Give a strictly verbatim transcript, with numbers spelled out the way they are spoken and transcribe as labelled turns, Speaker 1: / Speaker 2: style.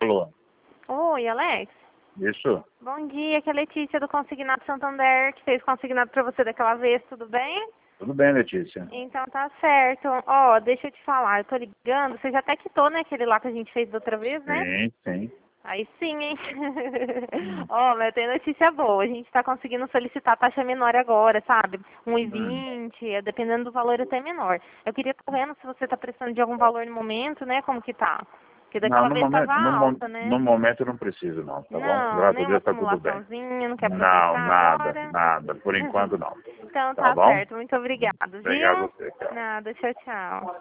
Speaker 1: Alô?
Speaker 2: Oi, Alex.
Speaker 1: Isso?
Speaker 2: Bom dia, aqui é a Letícia do Consignado Santander, que fez consignado pra você daquela vez, tudo bem?
Speaker 1: Tudo bem, Letícia?
Speaker 2: Então tá certo. Ó, deixa eu te falar, eu tô ligando, você já até quitou, né, aquele lá que a gente fez da outra vez, né?
Speaker 1: Sim, sim.
Speaker 2: Aí sim, hein? Ó, mas tem notícia boa, a gente tá conseguindo solicitar taxa menor agora, sabe? um e
Speaker 1: Hum.
Speaker 2: vinte, dependendo do valor até menor. Eu queria estar vendo se você tá precisando de algum valor no momento, né, como que tá? Porque
Speaker 1: Não,
Speaker 2: daquela
Speaker 1: no
Speaker 2: vez
Speaker 1: momento,
Speaker 2: tava
Speaker 1: no, mo-
Speaker 2: alta, né?
Speaker 1: no momento eu não preciso não, tá bom?
Speaker 2: Não,
Speaker 1: Graças a
Speaker 2: nem uma
Speaker 1: Deus tá tudo bem.
Speaker 2: simulaçãozinha, não quer
Speaker 1: Não,
Speaker 2: aproveitar
Speaker 1: nada,
Speaker 2: agora?
Speaker 1: nada. Por enquanto não.
Speaker 2: Então
Speaker 1: Tá
Speaker 2: tá
Speaker 1: bom?
Speaker 2: certo, muito obrigado,
Speaker 1: Obrigado a
Speaker 2: viu?
Speaker 1: você, tchau.
Speaker 2: Nada, tchau, tchau.